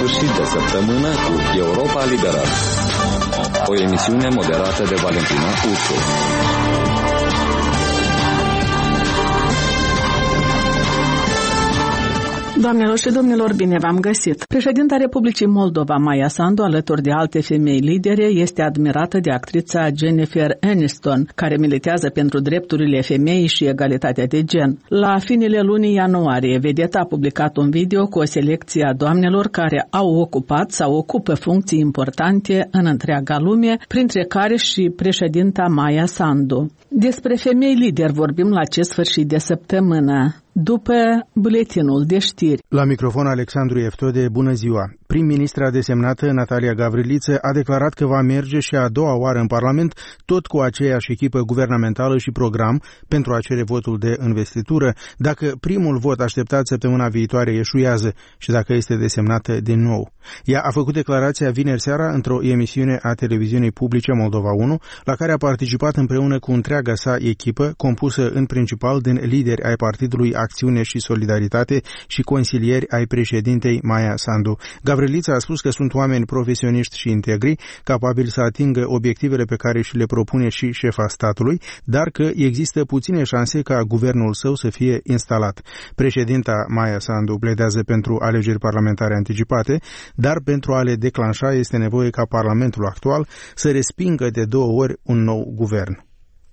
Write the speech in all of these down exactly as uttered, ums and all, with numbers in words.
sfârșit de săptămână cu Europa Liberă, o emisiune moderată de Valentina Ursu. Doamnelor și domnilor, bine v-am găsit! Președinta Republicii Moldova, Maia Sandu, alături de alte femei lidere, este admirată de actrița Jennifer Aniston, care militează pentru drepturile femeii și egalitatea de gen. La finele lunii ianuarie, vedeta a publicat un video cu o selecție a doamnelor care au ocupat sau ocupă funcții importante în întreaga lume, printre care și președinta Maia Sandu. Despre femei lideri vorbim la acest sfârșit de săptămână, după buletinul de știri. La microfon Alexandru Eftode, bună ziua! Prim-ministra desemnată Natalia Gavriliță a declarat că va merge și a doua oară în Parlament, tot cu aceeași echipă guvernamentală și program, pentru a cere votul de investitură, dacă primul vot așteptat săptămâna viitoare eșuează și dacă este desemnată din nou. Ea a făcut declarația vineri seara într-o emisiune a televiziunii publice Moldova unu, la care a participat împreună cu întreaga sa echipă, compusă în principal din lideri ai Partidului Acțiune și Solidaritate și consilieri ai președintei Maia Sandu. Gavrilița a spus că sunt oameni profesioniști și integri, capabili să atingă obiectivele pe care și le propune și șefa statului, dar că există puține șanse ca guvernul său să fie instalat. Președinta Maia Sandu pledează pentru alegeri parlamentare anticipate, dar pentru a le declanșa este nevoie ca Parlamentul actual să respingă de două ori un nou guvern.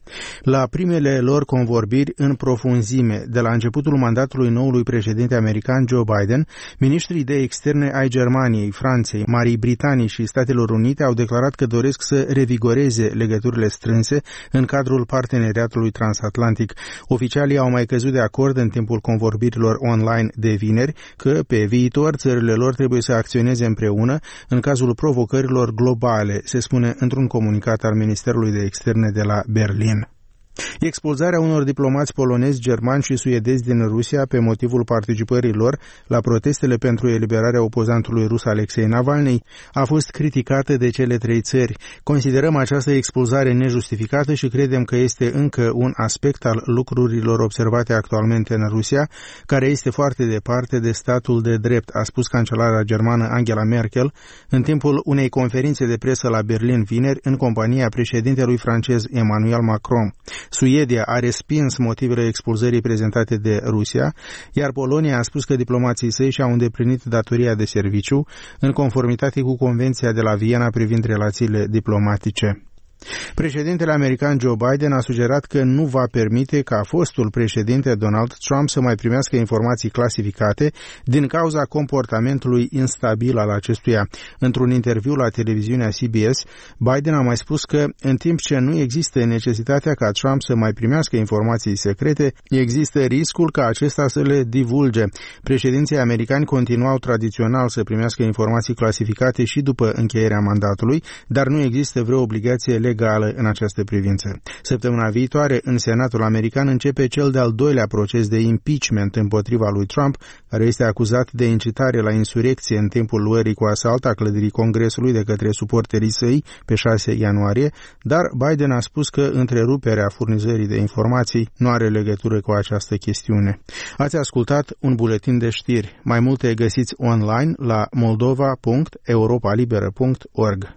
La primele lor convorbiri în profunzime, de la începutul mandatului noului președinte american Joe Biden, miniștrii de externe ai Germaniei, Franței, Marii Britanii și Statelor Unite au declarat că doresc să revigoreze legăturile strânse în cadrul parteneriatului transatlantic. Oficialii au mai căzut de acord în timpul convorbirilor online de vineri că pe viitor țările lor trebuie să acționeze împreună în cazul provocărilor globale, se spune într-un comunicat al Ministerului de Externe de la Berlin. Expulzarea unor diplomați polonezi, germani și suedezi din Rusia pe motivul participării lor la protestele pentru eliberarea opozantului rus Alexei Navalny a fost criticată de cele trei țări. Considerăm această expulzare nejustificată și credem că este încă un aspect al lucrurilor observate actualmente în Rusia, care este foarte departe de statul de drept, a spus cancelara germană Angela Merkel în timpul unei conferințe de presă la Berlin vineri în compania președintelui francez Emmanuel Macron. Suedia a respins motivele expulzării prezentate de Rusia, iar Polonia a spus că diplomații săi și-au îndeplinit datoria de serviciu în conformitate cu Convenția de la Viena privind relațiile diplomatice. Președintele american Joe Biden a sugerat că nu va permite ca fostul președinte Donald Trump să mai primească informații clasificate din cauza comportamentului instabil al acestuia. Într-un interviu la televiziunea C B S, Biden a mai spus că în timp ce nu există necesitatea ca Trump să mai primească informații secrete, există riscul ca acesta să le divulge. Președinții americani continuau tradițional să primească informații clasificate și după încheierea mandatului, dar nu există vreo obligație legală în această privință. Săptămâna viitoare, în Senatul american, începe cel de-al doilea proces de impeachment împotriva lui Trump, care este acuzat de incitare la insurecție în timpul luării cu asalt a clădirii Congresului de către suporterii săi pe șase ianuarie, dar Biden a spus că întreruperea furnizării de informații nu are legătură cu această chestiune. Ați ascultat un buletin de știri. Mai multe găsiți online la moldova punct europa liberă punct org.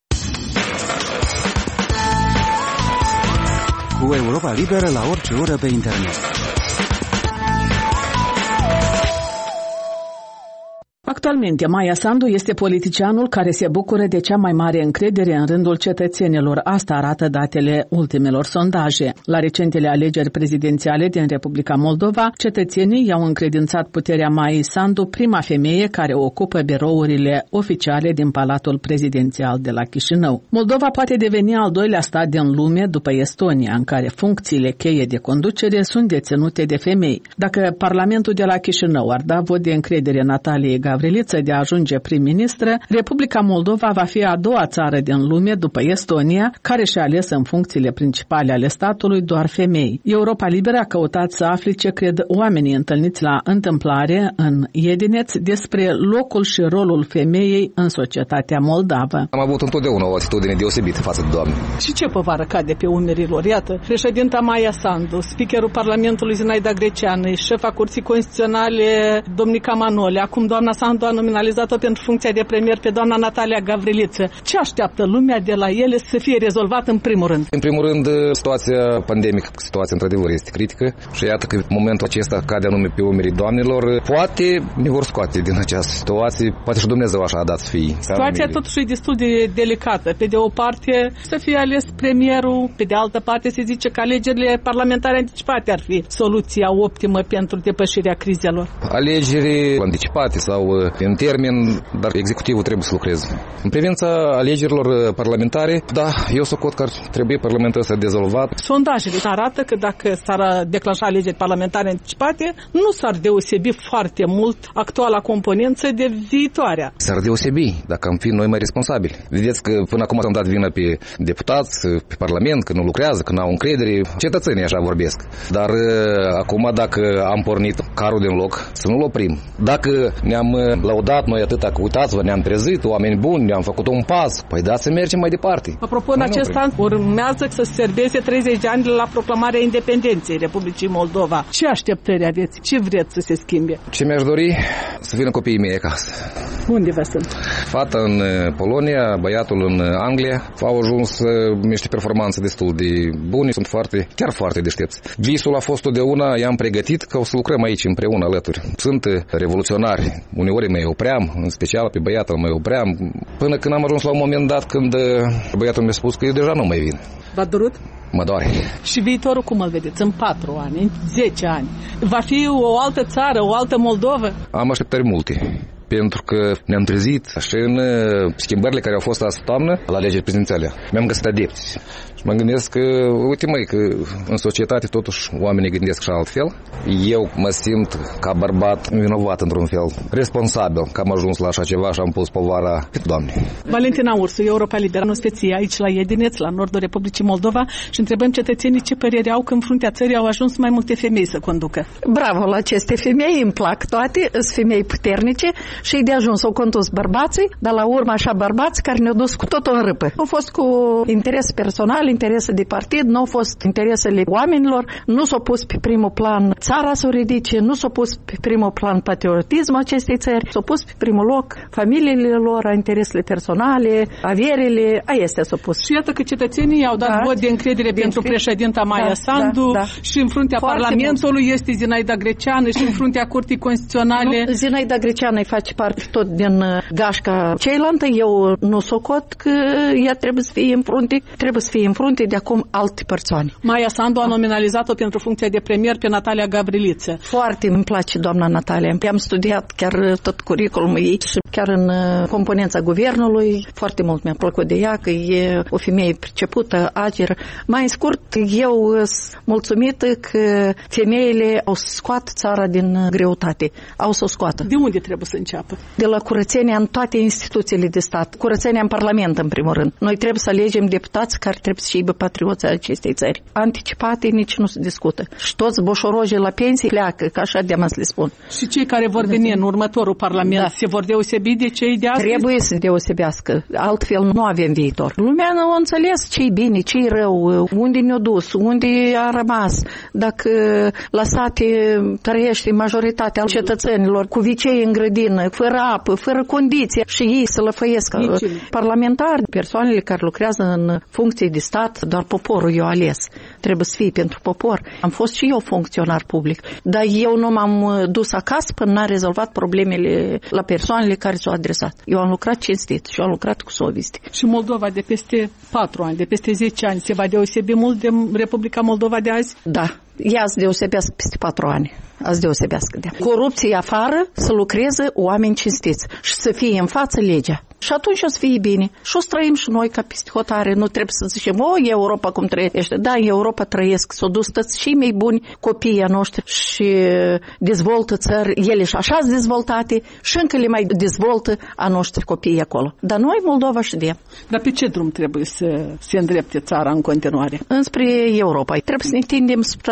Cu Europa Liberă la orice oră pe internet. Actualmente, Maia Sandu este politicianul care se bucură de cea mai mare încredere în rândul cetățenilor. Asta arată datele ultimelor sondaje. La recentele alegeri prezidențiale din Republica Moldova, cetățenii i-au încredințat puterea Maiei Sandu, prima femeie care ocupă birourile oficiale din Palatul Prezidențial de la Chișinău. Moldova poate deveni al doilea stat din lume după Estonia, în care funcțiile cheie de conducere sunt deținute de femei. Dacă Parlamentul de la Chișinău ar da vot de încredere Nataliei Gavriliță de a ajunge prim-ministră, Republica Moldova va fi a doua țară din lume după Estonia, care și-a ales în funcțiile principale ale statului doar femei. Europa Liberă a căutat să afle ce cred oamenii întâlniți la întâmplare în Edineț despre locul și rolul femeii în societatea moldavă. Am avut întotdeauna o atitudine deosebită față de doamne. Și ce povară cade pe umerii lor? Iată, președinta Maia Sandu, speakerul Parlamentului Zinaida Greceanu, șefa Curții Constituționale Domnica Manole, acum doamna Sandu a nominalizat-o pentru funcția de premier pe doamna Natalia Gavriliță. Ce așteaptă lumea de la ele să fie rezolvat în primul rând? În primul rând, situația pandemică, situația într-adevăr este critică și iată că momentul acesta cade anume pe umerii doamnelor. Poate ne vor scoate din această situație, poate și Dumnezeu așa a dat să fie. Situația totuși e destul de delicată. Pe de o parte să fie ales premierul, pe de altă parte se zice că alegerile parlamentare anticipate ar fi soluția optimă pentru depășirea crizelor. Alegeri anticipate sau în termen, dar executivul trebuie să lucreze. În privința alegerilor parlamentare, da, eu socot că ar trebui Parlamentul să dezolvat. Sondajele arată că dacă s-ar declanșa alegeri parlamentare anticipate, nu s-ar deosebi foarte mult actuala componență de viitoarea. S-ar deosebi dacă am fi noi mai responsabili. Vedeți că până acum am dat vină pe deputați, pe Parlament, că nu lucrează, că nu au încredere. Cetățenii așa vorbesc. Dar acum dacă am pornit carul din loc, să nu-l oprim. Dacă ne-am laudat noi atâta că uitați-vă, ne-am trezit, oameni buni, ne-am făcut un pas, păi da, să mergem mai departe. Apropo, în acest an urmează să serveze treizeci de ani de la proclamarea independenței Republicii Moldova. Ce așteptări aveți? Ce vreți să se schimbe? Ce mi-aș dori? Să vină copiii mei acasă. Unde vă sunt? Fata în Polonia, băiatul în Anglia. Au ajuns niște performanțe destul de bune, sunt foarte, chiar foarte deștepți. Visul a fost totdeauna, i-am pregătit că o să lucrăm aici împreună alături. Sunt revoluționari, uneori mai opream, în special pe băiatul mai opream, până când am ajuns la un moment dat când băiatul mi-a spus că eu deja nu mai vin. V-a durut? Mă doare. Și viitorul cum îl vedeți? În patru ani, în zece ani? Va fi o altă țară, o altă Moldovă? Am așteptări multe. Pentru că ne-am trezit și în schimbările care au fost azi toamnă la alegeri prezidențiale. Mi-am găsit adepți. Și mă gândesc că, uite măi, că în societate totuși oamenii gândesc și altfel. Eu mă simt ca bărbat vinovat într-un fel, responsabil că am ajuns la așa ceva și am pus povara pe Doamne. Valentina Ursu, Europa Liberă, nu speție aici la Iedineț, la nordul Republicii Moldova și întrebăm cetățenii ce părere au că în fruntea țării au ajuns mai multe femei să conducă. Bravo la aceste femei, îmi plac toate, sunt femei puternice și de ajuns au condus bărbații, dar la urmă așa bărbați care ne-au dus cu totul în râpă. Au fost cu interes personal, interese de partid, nu au fost interesele oamenilor, nu s-au pus pe primul plan țara să o ridice, nu s-au pus pe primul plan patriotismul acestei țări, s-au pus pe primul loc familiile lor, interesele personale, avierile, aia s-au pus. Și iată că cetățenii au dat da, vot de încredere pentru încred... președinta Maia da, Sandu da, da. și în fruntea Foarte Parlamentului mult. Este Zinaida Greceană și în fruntea Curții Constituționale. Nu, Zinaida Greceană îi face parte tot din gașca ceilaltă, eu nu socot că ea trebuie să fie în frunte, trebuie să fie în frunte de acum alte persoane. Maia Sandu a nominalizat-o pentru funcția de premier pe Natalia Gavriliță. Foarte îmi place doamna Natalia. Am studiat chiar tot curriculumul ei și chiar în componența guvernului. Foarte mult mi-a plăcut de ea, că e o femeie pricepută, ageră. Mai scurt, eu sunt mulțumită că femeile au scoat țara din greutate. Au să o scoată. De unde trebuie să înceapă? De la curățenia în toate instituțiile de stat. Curățenia în Parlament, în primul rând. Noi trebuie să alegem deputați care trebuie să aibă patrioții acestei țări. Anticipate nici nu se discută. Și toți boșorogii la pensii pleacă, că așa de-am să le spun. Și cei care vor veni în următorul Parlament da. se vor deosebi de cei de astăzi? Trebuie să deosebească. Altfel nu avem viitor. Lumea nu a înțeles ce-i bine, ce-i rău, unde ne-a dus, unde a rămas. Dacă la sate trăiește majoritatea cetățenilor cu vicei în grădină, fără apă, fără condiții și ei să lăfăiesc. Parlamentari, persoanele care lucrează în funcție de stat, doar poporul i-a ales. Trebuie să fie pentru popor. Am fost și eu funcționar public, dar eu nu m-am dus acasă până n-a rezolvat problemele la persoanele care s-au adresat. Eu am lucrat cinstit și am lucrat cu soviste. Și Moldova de peste patru ani, de peste zece ani, se va deosebi mult de Republica Moldova de azi? Da. Ea să deosebească peste patru ani. Azi deosebească de corupție afară, să lucreze oameni cinstiți și să fie în față legea. Și atunci o să fie bine. Și o să trăim și noi ca peste hotare. Nu trebuie să zicem, o, Europa cum trăiește. Da, în Europa trăiesc. S-o dus toți și mai buni copiii noștri și dezvoltă țări. Ele și așa sunt dezvoltate și încă le mai dezvoltă a noștri copii acolo. Dar noi, Moldova, și de. Dar pe ce drum trebuie să se îndrepte țara în continuare? Înspre Europa. Trebuie să ne tindem spre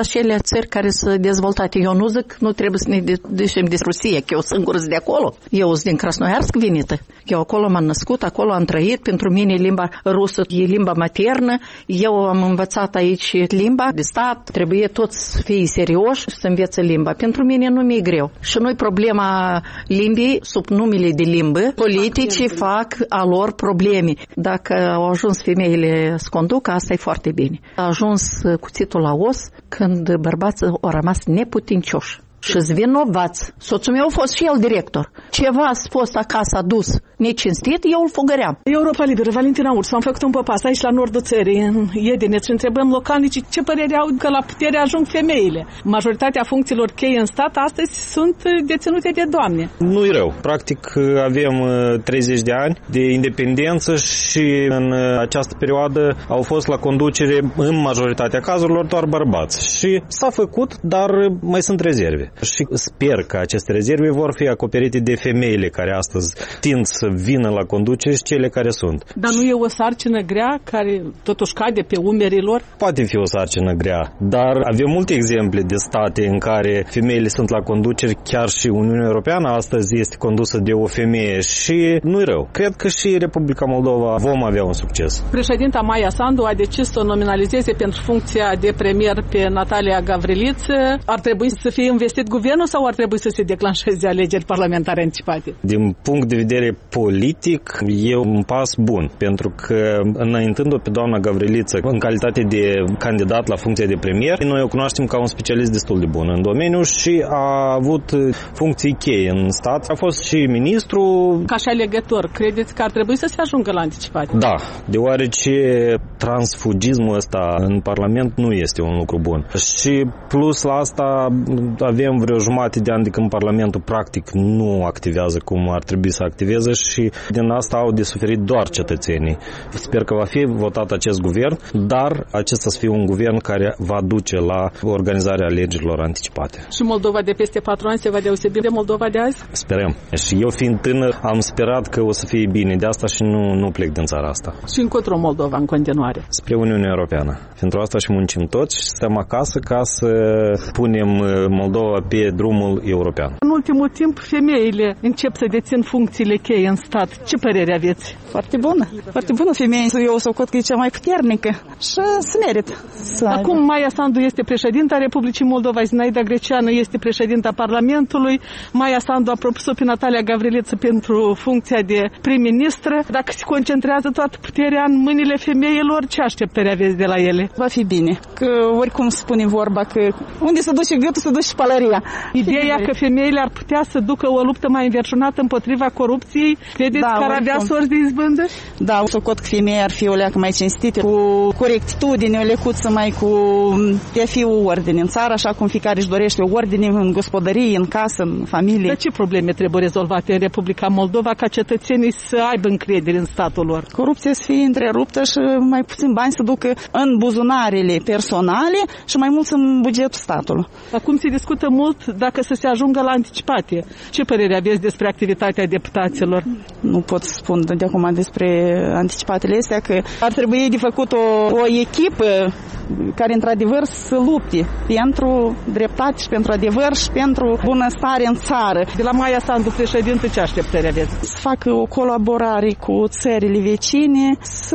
acele țări care sunt dezvoltate. Eu nu zic, nu trebuie să ne ducem de Rusia, că eu singur sunt de acolo. Eu sunt din Krasnoiarsk venită. Eu acolo m-am născut, acolo am trăit. Pentru mine limba rusă e limba maternă. Eu am învățat aici limba de stat. Trebuie toți să fie serioși să învețe limba. Pentru mine nu mi-e greu. Și noi problema limbii, sub numele de limbă, politicii fac a lor probleme. Dacă au ajuns femeile să conducă, asta e foarte bine. A ajuns cuțitul la os când bărbații au rămas neputincioși și-s vinovați. Soțul meu a fost și el director. Ceva a fost acasă adus necinstit, eu îl fugăream. Europa Liberă, Valentina Ursu, am făcut un popas aici la nordul țării, în Iedineț, și întrebăm localnicii ce părere au că la putere ajung femeile. Majoritatea funcțiilor cheie în stat astăzi sunt deținute de doamne. Nu-i rău. Practic avem treizeci de ani de independență și în această perioadă au fost la conducere în majoritatea cazurilor doar bărbați. Și s-a făcut, dar mai sunt rezerve. Și sper că aceste rezerve vor fi acoperite de femeile care astăzi tind să vină la conducere și cele care sunt. Dar nu e o sarcină grea care totuși cade pe umerii lor? Poate fi o sarcină grea, dar avem multe exemple de state în care femeile sunt la conducere, chiar și Uniunea Europeană astăzi este condusă de o femeie și nu-i rău. Cred că și Republica Moldova vom avea un succes. Președinta Maia Sandu a decis să o nominalizeze pentru funcția de premier pe Natalia Gavriliță. Ar trebui să fie investit guvernul sau ar trebui să se declanșeze alegeri parlamentare anticipate? Din punct de vedere politic, e un pas bun, pentru că înaintând-o pe doamna Gavriliță în calitate de candidat la funcția de premier, noi o cunoaștem ca un specialist destul de bun în domeniu și a avut funcții cheie în stat. A fost și ministru. Ca și alegător, credeți că ar trebui să se ajungă la anticipate? Da, deoarece transfugismul ăsta în Parlament nu este un lucru bun. Și plus la asta avem vreo jumătate de ani de când Parlamentul practic nu activează cum ar trebui să activeze și din asta au de suferit doar cetățenii. Sper că va fi votat acest guvern, dar acesta să fie un guvern care va duce la organizarea alegerilor anticipate. Și Moldova de peste patru ani se va deosebi de Moldova de azi? Sperăm. Și eu fiind tânăr am sperat că o să fie bine de asta și nu, nu plec din țara asta. Și încotro Moldova în continuare? Spre Uniunea Europeană. Pentru asta și muncim toți și stăm acasă ca să punem Moldova pe drumul european. În ultimul timp, femeile încep să dețin funcțiile cheie în stat. Ce părere aveți? Foarte bună. Foarte bună femeie. Eu o socot că e cea mai puternică și se merită. Acum Maia Sandu este președinta Republicii Moldova, Zinaida Greceanu este președinta Parlamentului. Maia Sandu a propus-o pe Natalia Gavriliță pentru funcția de prim-ministră. Dacă se concentrează toată puterea în mâinile femeilor, ce așteptări aveți de la ele? Va fi bine. Că oricum spune vorba că unde se duce gâtul, se duce pălăria. Ideea că femeile ar putea să ducă o luptă mai înverșunată împotriva corupției, credeți da, că ar avea sorți de izbândă? Da, socot că femeia ar fi o leacă mai cinstită, cu corectitudine, o lecuță mai cu de a fi o ordine în țară, așa cum fiecare își dorește o ordine în gospodărie, în casă, în familie. Dar ce probleme trebuie rezolvate în Republica Moldova ca cetățenii să aibă încredere în statul lor? Corupția să fie întreruptă și mai puțin bani să ducă în buzunarele personale și mai mult în bugetul statului. Acum se discută mult dacă să se ajungă la anticipate. Ce părere aveți despre activitatea deputaților? Nu pot să spun de acum despre anticipatele astea, că ar trebui de făcut o, o echipă care într-adevăr să lupte pentru dreptate și pentru adevăr și pentru bunăstare în țară. De la Maia Sandu, președinte, ce așteptări aveți? Să facă o colaborare cu țările vecine, să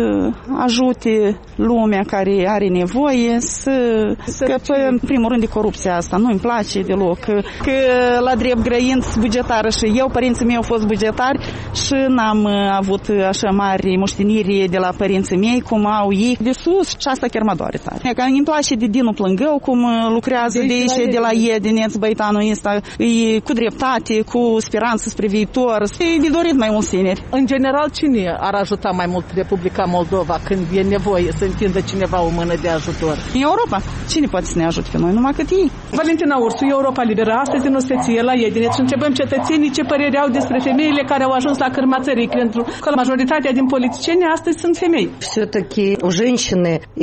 ajute lumea care are nevoie, să scăpăm în primul rând de corupția asta. Nu-mi place deloc. Că, că la drept grăind bugetară și eu, părinții mei au fost bugetari și n-am avut așa mari moșteniri de la părinții mei cum au ei de sus și asta chiar mă doare tare. Că îmi place de Dinu Plângău cum lucrează de aici, de la Iedineț, băitanul ăsta, e cu dreptate, cu speranță spre viitor. E de dorit mai mulți tineri. În general, cine ar ajuta mai mult Republica Moldova când e nevoie să întindă cineva o mână de ajutor? Europa. Cine poate să ne ajute pe noi? Numai cât ei. Valentina Ursu, Europa Liberă, astăzi în Oseție, la Iedineț, și întrebăm cetățenii ce părere au despre femeile care au ajuns la cârma țării, pentru că majoritatea din politicieni astăzi sunt femei. Все-таки у женщины изначально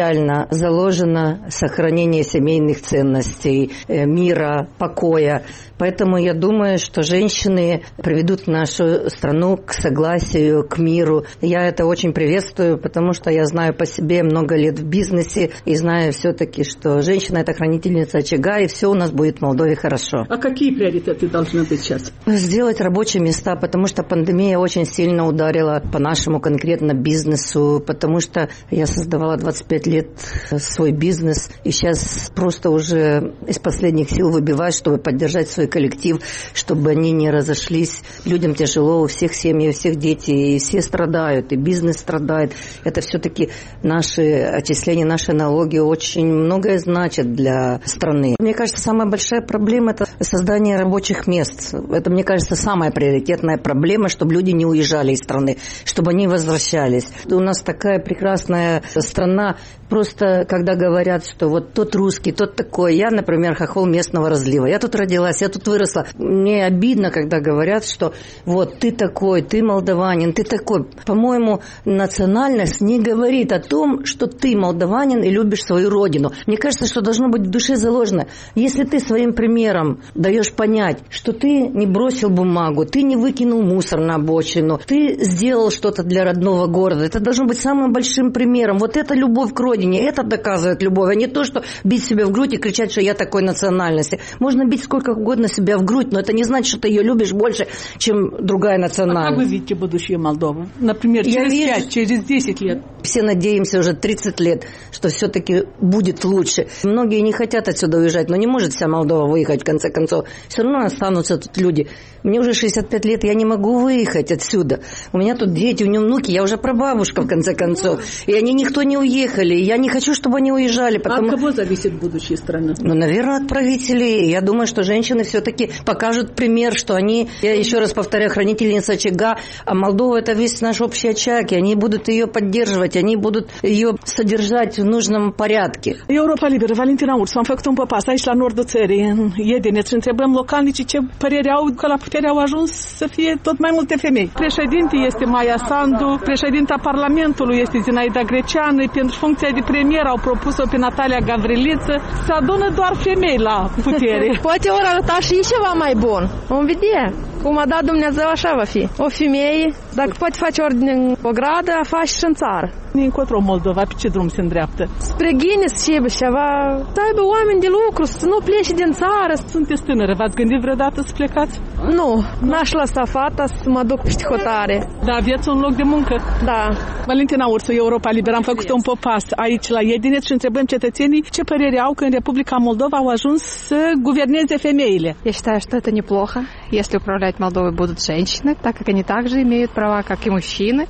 изначально заложено сохранение семейных ценностей, мира, покоя. Поэтому я думаю, что женщины приведут нашу страну к согласию, к миру. Я это очень приветствую, потому что я знаю по себе много лет в бизнесе и знаю все-таки, что женщина – это хранительница очага, и все у нас будет в Молдове хорошо. А какие приоритеты должны быть сейчас? Сделать рабочие места, потому что пандемия очень сильно ударила по нашему конкретно бизнесу, потому что я создавала двадцать пять лет свой бизнес, и сейчас просто уже из последних сил выбиваюсь, чтобы поддержать свой коллектив, чтобы они не разошлись. Людям тяжело, у всех семьи, у всех дети, и все страдают, и бизнес страдает. Это все-таки наши отчисления, наши налоги очень многое значат для страны. Мне кажется, самая большая проблема – это создание рабочих мест. Это, мне кажется, самая приоритетная проблема, чтобы люди не уезжали из страны, чтобы они возвращались. У нас такая прекрасная страна, просто когда говорят, что вот тот русский, тот такой. Я, например, хохол местного разлива. Я тут родилась, я тут выросла. Мне обидно, когда говорят, что вот ты такой, ты молдаванин, ты такой. По-моему, национальность не говорит о том, что ты молдаванин и любишь свою родину. Мне кажется, что должно быть в душе заложено. Если ты своим примером даешь понять, что ты не бросил бумагу, ты не выкинул мусор на обочину, ты сделал что-то для родного города, это должно быть самым большим примером. Вот это любовь к родине, это доказывает любовь, а не то, что бить себя в грудь и кричать, что я такой национальности. Можно бить сколько угодно себя в грудь, но это не значит, что ты ее любишь больше, чем другая национальность. А как вы видите будущее Молдовы? Например, через пять, через десять лет? Все надеемся уже тридцать лет, что все-таки будет лучше. Многие не хотят отсюда уезжать, но не может вся Молдова выехать в конце концов. Все равно останутся тут люди. Мне уже шестьдесят пять лет, я не могу выехать отсюда. У меня тут дети, у меня внуки, я уже прабабушка в конце концов. И они никто не уехали. Я не хочу, чтобы они уезжали. Потому... А от кого зависит будущее страны? Ну, наверное, от правителей. Я думаю, что женщины все-таки покажут пример, что они, я еще раз повторяю, хранительница очага, а Молдова – это весь наш общий очаг, и они будут ее поддерживать, они будут ее содержать в нужном порядке. Europa Liberă, Valentina Urs, am făcut un pas aici la nordul țării, în Iedineț, și întrebăm localnicii ce părere au că la putere au ajuns să fie tot mai multe femei. Președinte este Maia Sandu, președinta Parlamentului este Zinaida Greceanu, pentru funcția de premier au propus-o pe Natalia Gavriliță, se adună doar femei la putere. Poate ori arăta și ceva mai bun. Vom vedea. Cum a dat Dumnezeu, așa va fi. O femeie, dacă poate face ordine în o gradă, a face și în țară. Încotro Moldova, pe ce drum se îndreaptă? Spre Guinness și ceva, să aibă oameni de lucru, să nu plece din țară. Sunteți tânără, v-ați gândit vreodată să plecați? Nu, n-aș lăsa fata să mă duc peste hotare. Da, aveți un loc de muncă? Da. Valentina Ursu, Europa Liberă, am făcut un popas aici la Iedineț și întrebăm cetățenii ce părere au că în Republica Moldova au ajuns să guverneze femeile. Я считаю, что это неплохо, если управлять Молдовой будут женщины, так как они также имеют права, как и мужчины.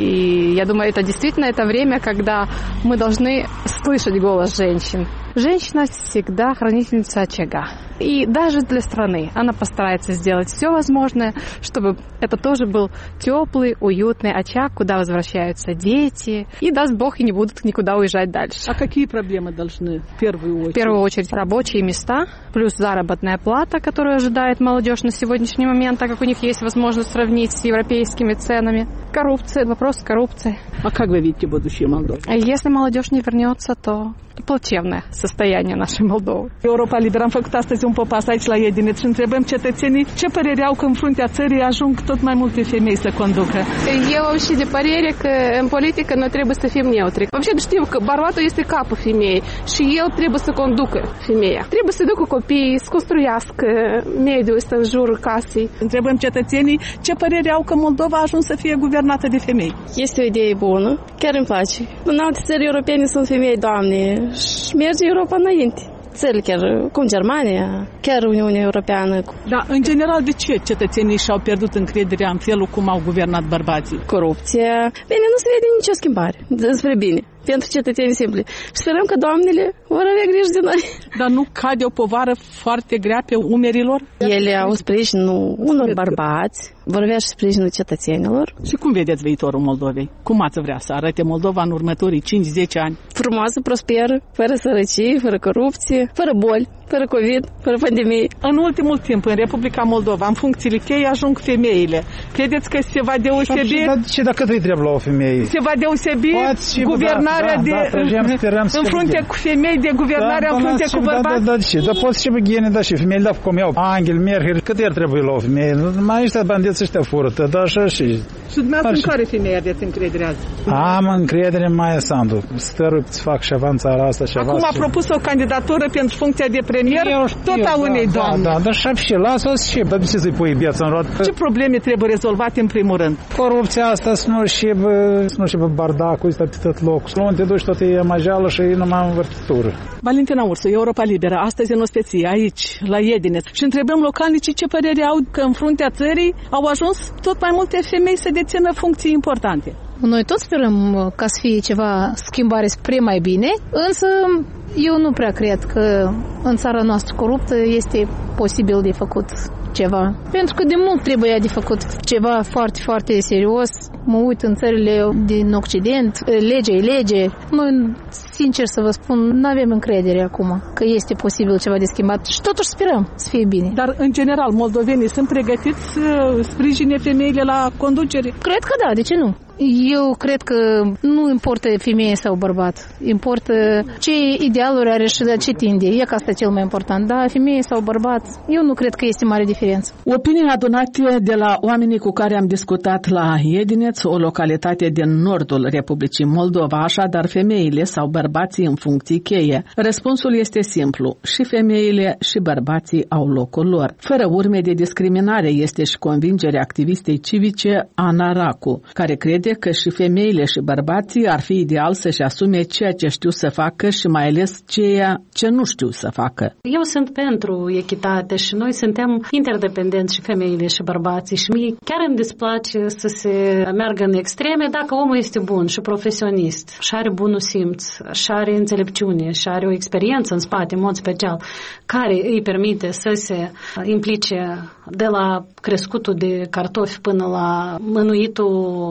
И я думаю, это действительно это время, когда мы должны слышать голос женщин. Женщина всегда хранительница очага. И даже для страны она постарается сделать все возможное, чтобы это тоже был теплый, уютный очаг, куда возвращаются дети. И, даст Бог, и не будут никуда уезжать дальше. А какие проблемы должны в первую очередь? В первую очередь рабочие места, плюс заработная плата, которую ожидает молодежь на сегодняшний момент, так как у них есть возможность сравнить с европейскими ценами. Коррупция, вопрос коррупции. А как вы видите будущее Молдовы? Если молодежь не вернется, то плачевное состояние нашей Молдовы. Europa Liberă, am făcut astăzi un popas aici la Iedineț și întrebăm cetățenii ce părere au că în fruntea țării ajung tot mai multe femei să conducă. Eu вообще de părere că în politică noi trebuie să fim neutri. Вообще știu că bărbatul este capul femeii și el trebuie să conducă femeia. Trebuie să ducă copiii, să construiască mediul ăsta în jurul casei. Întrebăm cetățenii ce părere au că Moldova a ajuns să fie guvernată de femei. Este o idee bună, chiar îmi place. În alte țări europene sunt femei, Doamne, și merge Europa înainte. Țările chiar, cum Germania, chiar Uniunea Europeană. Da, în general, de ce cetățenii și-au pierdut încrederea în felul cum au guvernat bărbații? Corupția. Bine, nu se vede nicio schimbare, despre bine, pentru cetățenii simpli. Și sperăm că doamnele vor avea grijă de noi. Dar nu cade o povară foarte grea pe umerilor? Ele au sprijinul unor bărbați, vor avea și sprijinul cetățenilor. Și cum vedeți viitorul Moldovei? Cum ați vrea să arate Moldova în următorii cinci zece ani? Frumoasă, prosperă, fără sărăcie, fără corupție, fără boli, fără COVID, fără pandemie. În ultimul timp, în Republica Moldova, în funcțiile cheie ajung femeile. Credeți că se va deosebi... Și dacă îi trebuie la o femeie? Se va deosebi guvernarea da, de... Da, trăgeam, sperăm, în frunte cu femei de guvernarea da, în frunte cu bărbați? Da, da, da, da, poți și băghene, da, și femeile, da, cum iau Angel, Merkel, cât el trebuie la o femeie? Mai ăștia bandiți ăștia fură, da, așa și... Și dumneavoastră în care femeie aveți încredere azi? Am încredere în Maia Sandu. Stărui să fac ceva în țara asta, ceva. Acum a propus o candidatură pentru funcția de premier, tot a unei da, doamne. Da, da, dar și lasă-o și, dar de ce să-i pui viața în roată? Ce probleme trebuie rezolvate în primul rând? Corupția asta, să nu și să nu și bardacul ăsta pe tot locul. Să nu te duci tot e majeală și numai învârtitură. Valentina Ursu, Europa Liberă, astăzi în ospeție, aici, la Iedineț. Și întrebăm localnicii ce părere au că în fruntea țării au ajuns tot mai multe femei să dețină funcții importante. Noi tot sperăm ca să fie ceva schimbare spre mai bine, însă eu nu prea cred că în țara noastră coruptă este posibil de făcut ceva. Pentru că de mult trebuia de făcut ceva foarte, foarte serios. Mă uit în țările din Occident, legea e lege. Noi, sincer să vă spun, nu avem încredere acum că este posibil ceva de schimbat și totuși sperăm să fie bine. Dar, în general, moldovenii sunt pregătiți să sprijine femeile la conducere? Cred că da, de ce nu? Eu cred că nu importă femeie sau bărbat. Importă ce idealuri are și la ce tinde. E că asta e cel mai important. Da, femeie sau bărbat, eu nu cred că este mare diferență. Opinia adunată de la oamenii cu care am discutat la Iedineț, o localitate din nordul Republicii Moldova, așadar femeile sau bărbații în funcții cheie. Răspunsul este simplu. Și femeile și bărbații au locul lor. Fără urme de discriminare este și convingerea activistei civice Ana Racu, care crede că și femeile și bărbații ar fi ideal să-și asume ceea ce știu să facă și mai ales ceea ce nu știu să facă. Eu sunt pentru echitate și noi suntem interdependenți și femeile și bărbații și mie chiar îmi displace să se meargă în extreme dacă omul este bun și profesionist și are bunul simț și are înțelepciune și are o experiență în spate, în mod special, care îi permite să se implice de la crescutul de cartofi până la mânuitul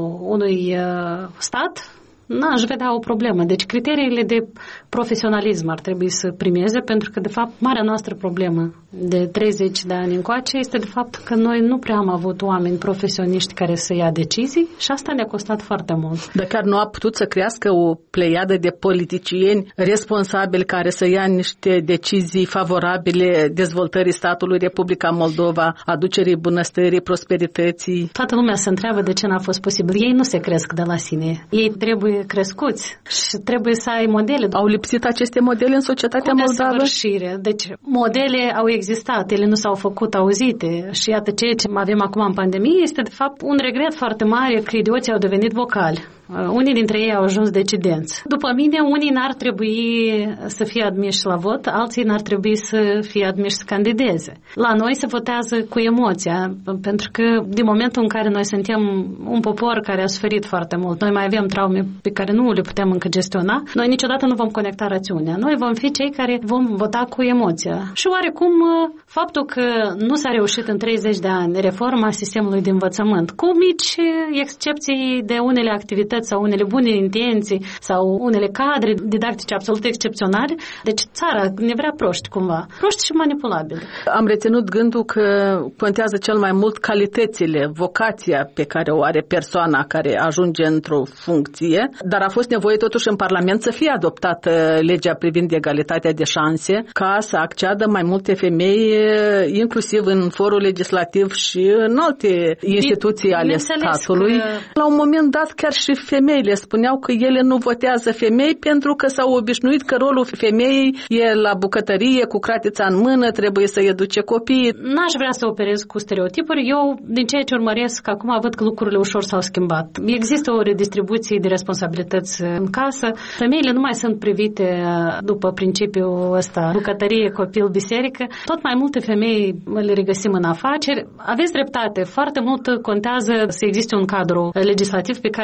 unui stat, n-aș vedea o problemă. Deci criteriile de profesionalism ar trebui să primeze, pentru că, de fapt, marea noastră problemă de treizeci de ani încoace este, de fapt, că noi nu prea am avut oameni profesioniști care să ia decizii și asta ne-a costat foarte mult. Dar chiar nu a putut să crească o pleiadă de politicieni responsabili care să ia niște decizii favorabile dezvoltării statului Republica Moldova, aducerii bunăstării, prosperității? Toată lumea se întreabă de ce n-a fost posibil. Ei nu se cresc de la sine. Ei trebuie crescuți și trebuie să ai modele. Au lipsit aceste modele în societatea moldavă? Deci modele au existat, ele nu s-au făcut auzite și iată ceea ce avem acum în pandemie este de fapt un regret foarte mare că idioții au devenit vocali. Unii dintre ei au ajuns decidenți. După mine, unii n-ar trebui să fie admiși la vot, alții n-ar trebui să fie admiși să candideze. La noi se votează cu emoția, pentru că din momentul în care noi suntem un popor care a suferit foarte mult, noi mai avem traume pe care nu le putem încă gestiona, noi niciodată nu vom conecta rațiunea. Noi vom fi cei care vom vota cu emoția. Și oarecum faptul că nu s-a reușit în treizeci de ani reforma sistemului de învățământ, cu mici excepții de unele activități sau unele bune intenții sau unele cadre didactice absolut excepționale. Deci țara ne vrea proști cumva. Proști și manipulabili. Am reținut gândul că contează cel mai mult calitățile, vocația pe care o are persoana care ajunge într-o funcție, dar a fost nevoie totuși în Parlament să fie adoptată legea privind egalitatea de șanse ca să acceadă mai multe femei inclusiv în forul legislativ și în alte instituții ale statului. Că... La un moment dat chiar și femeile spuneau că ele nu votează femei pentru că s-au obișnuit că rolul femeii e la bucătărie, cu cratița în mână, trebuie să educe copiii. N-aș vrea să operez cu stereotipuri. Eu, din ceea ce urmăresc, acum văd că lucrurile ușor s-au schimbat. Există o redistribuție de responsabilități în casă. Femeile nu mai sunt privite după principiul ăsta, bucătărie, copil, biserică. Tot mai multe femei le regăsim în afaceri. Aveți dreptate. Foarte mult contează să existe un cadru legislativ pe care să poți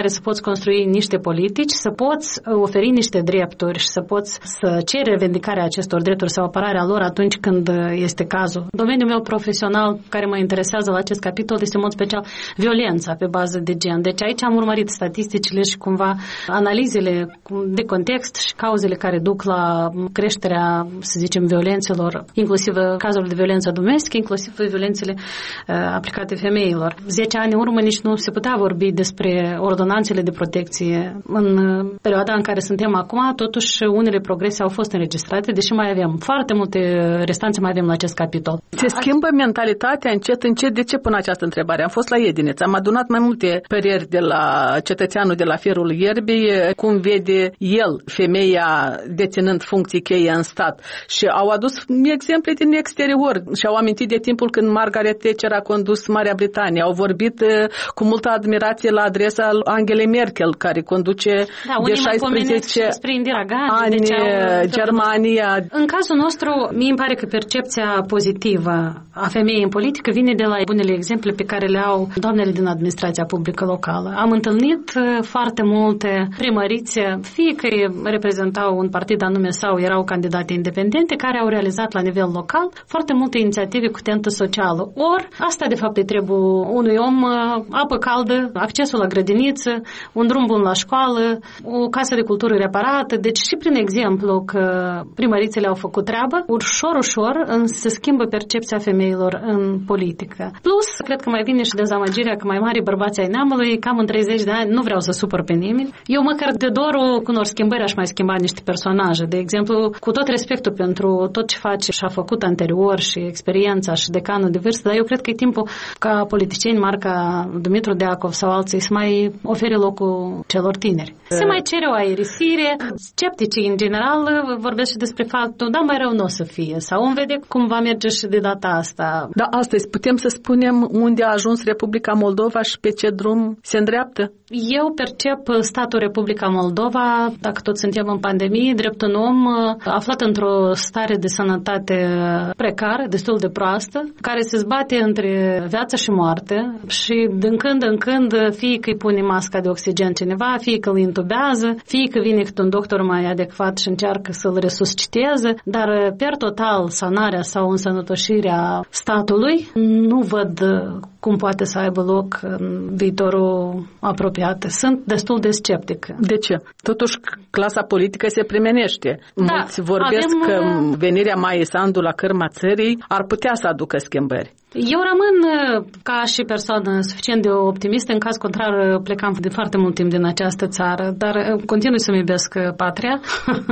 construi niște politici, să poți oferi niște drepturi și să poți să ceri revendicarea acestor drepturi sau apărarea lor atunci când este cazul. Domeniul meu profesional care mă interesează la acest capitol este în mod special violența pe bază de gen. Deci aici am urmărit statisticile și cumva analizele de context și cauzele care duc la creșterea, să zicem, violențelor, inclusiv cazurile de violență domestică, inclusiv violențele uh, aplicate femeilor. Zece ani în urmă nici nu se putea vorbi despre ordonanțele de protecție. În perioada în care suntem acum, totuși unele progrese au fost înregistrate, deși mai avem foarte multe restanțe, mai avem la acest capitol. Se schimbă mentalitatea încet, încet. De ce pun această întrebare? Am fost la Edineț, am adunat mai multe păreri de la cetățeanul de la Fierul Ierbii, cum vede el femeia deținând funcții cheie în stat. Și au adus exemple din exterior și au amintit de timpul când Margaret Thatcher a condus Marea Britanie. Au vorbit cu multă admirație la adresa Angelei Merkel, care conduce da, de șaisprezece spre Indira Gandhi, ani deci au... Germania. În cazul nostru, mie îmi pare că percepția pozitivă a femeii în politică vine de la bunele exemple pe care le au doamnele din administrația publică locală. Am întâlnit foarte multe primărițe, fie că reprezentau un partid anume sau erau candidate independente, care au realizat la nivel local foarte multe inițiative cu tentă socială. Ori, asta de fapt îi trebuie unui om, apă caldă, accesul la grădiniță, un drum bun la școală, o casă de cultură reparată. Deci și prin exemplu că primărițele au făcut treabă, ușor, ușor se schimbă percepția femeilor în politică. Plus, cred că mai vine și dezamăgirea că mai mari bărbați ai neamului, cam în treizeci de ani, nu vreau să supăr pe nimeni. Eu măcar de dorul cu unor schimbări aș mai schimba niște personaje. De exemplu, cu tot respectul pentru tot ce face și a făcut anterior și experiența și decanul de vârstă, dar eu cred că e timpul ca politicieni marca Dumitru Deacov sau alții să mai ofere locul celor tineri. Se mai cere o aerisire. Scepticii, în general, vorbesc și despre faptul, da, mai rău nu o să fie. Sau îmi vede cum va merge și de data asta. Da, astăzi putem să spunem unde a ajuns Republica Moldova și pe ce drum se îndreaptă? Eu percep statul Republica Moldova, dacă tot suntem în pandemie, drept un om aflat într-o stare de sănătate precară, destul de proastă, care se zbate între viață și moarte și din când în când fie că îi pune masca de oxigen cineva, fie că îl intubează, fie că vine cât un doctor mai adecvat și încearcă să-l resusciteze, dar per total sanarea sau însănătoșirea statului nu văd cum poate să aibă loc în viitorul apropiat. Sunt destul de sceptic. De ce? Totuși, clasa politică se primenește. Da, mulți vorbesc avem... că venirea Maiei Sandu la cârma țării ar putea să aducă schimbări. Eu rămân ca și persoană suficient de optimistă, în caz contrar plecam de foarte mult timp din această țară, dar continui să-mi iubesc patria,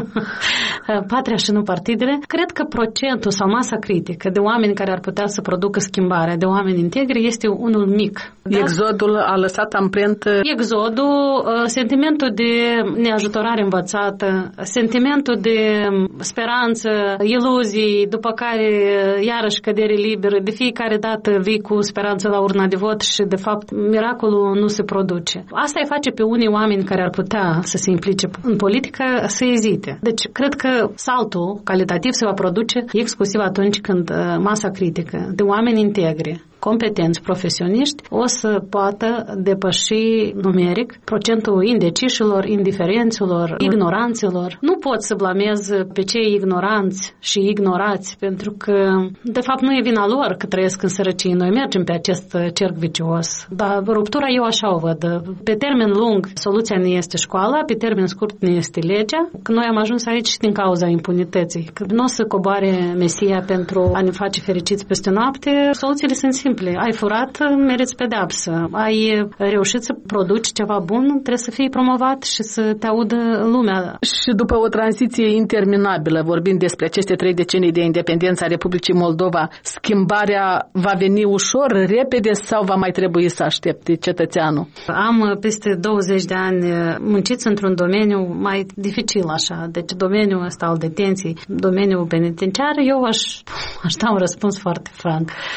patria și nu partidele. Cred că procentul sau masa critică de oameni care ar putea să producă schimbarea, de oameni integri, este unul mic. Da? Exodul a lăsat amprentă. Exodul, sentimentul de neajutorare învățată, sentimentul de speranță, iluzii, după care iarăși cădere liberă, de fiecare dată vii cu speranță la urna de vot și de fapt miracolul nu se produce. Asta îi face pe unii oameni care ar putea să se implice în politică să ezite. Deci cred că saltul calitativ se va produce exclusiv atunci când masa critică de oameni integri, competenți, profesioniști, o să poată depăși numeric procentul indecișilor, indiferenților, ignoranților. Nu pot să blamez pe cei ignoranți și ignorați, pentru că, de fapt, nu e vina lor că trăiesc în sărăcie. Noi mergem pe acest cerc vicios. Dar ruptura eu așa o văd. Pe termen lung, soluția ne este școala, pe termen scurt ne este legea. Că noi am ajuns aici din cauza impunității. Că nu o să coboare Mesia pentru a ne face fericiți peste noapte. Soluțiile sunt simple. Ai furat, meriți pedeapsă. Ai reușit să produci ceva bun, trebuie să fii promovat și să te audă lumea. Și după o tranziție interminabilă, vorbind despre aceste trei decenii de independență a Republicii Moldova, schimbarea va veni ușor, repede sau va mai trebui să aștepte cetățeanul? Am peste douăzeci de ani muncit într-un domeniu mai dificil așa, deci domeniul ăsta al detenției, domeniul penitenciar, eu aș, aș da un răspuns foarte franc.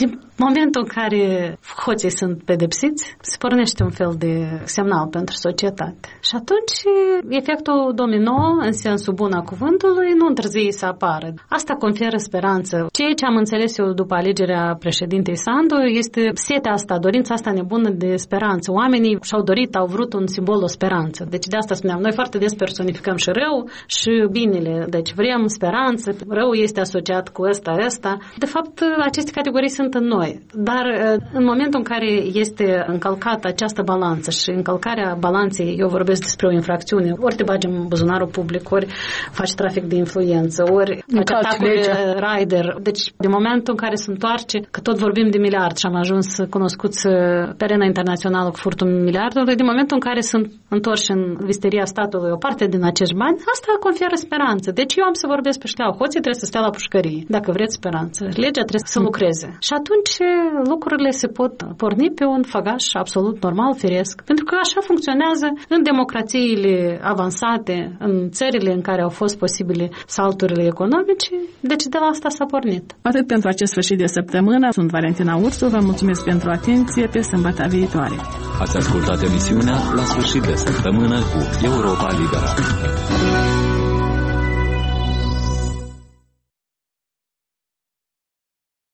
Din momentul în care hoții sunt pedepsiți, se pornește un fel de semnal pentru societate. Și atunci efectul domino, în sensul bun a cuvântului, nu întârzie să apară. Asta conferă speranță. Ceea ce am înțeles eu după alegerea președintei Sandu este setea asta, dorința asta nebună de speranță. Oamenii și-au dorit, au vrut un simbol, o speranță. Deci de asta spuneam, noi foarte des personificăm și rău și binele. Deci vrem speranță, rău este asociat cu ăsta, ăsta. De fapt, aceste categorii sunt în noi. Dar în momentul în care este încălcată această balanță și încălcarea balanței, eu vorbesc despre o infracțiune, ori te bagi în buzunarul public, ori faci trafic de influență, ori faci atacuri de rider. Deci, de momentul în care se întoarce, că tot vorbim de miliard și am ajuns cunoscuți pe arena internațională cu furtul miliardului, de momentul în care sunt întorși în visteria statului o parte din acești bani, asta conferă speranță. Deci eu am să vorbesc pe șleau. Hoții trebuie să stea la pușcărie, dacă vreți speranță. Legea trebuie să lucreze. Și atunci lucrurile se pot porni pe un făgaș absolut normal, firesc. Pentru că așa funcționează în democrațiile avansate, în țările în care au fost posibile salturile economice. Deci de la asta s-a pornit. Atât pentru acest sfârșit de săptămână. Sunt Valentina Ursu, vă mulțumesc pentru atenție. Pe sâmbătă viitoare. Ați ascultat emisiunea La sfârșit de săptămână cu Europa Liberă.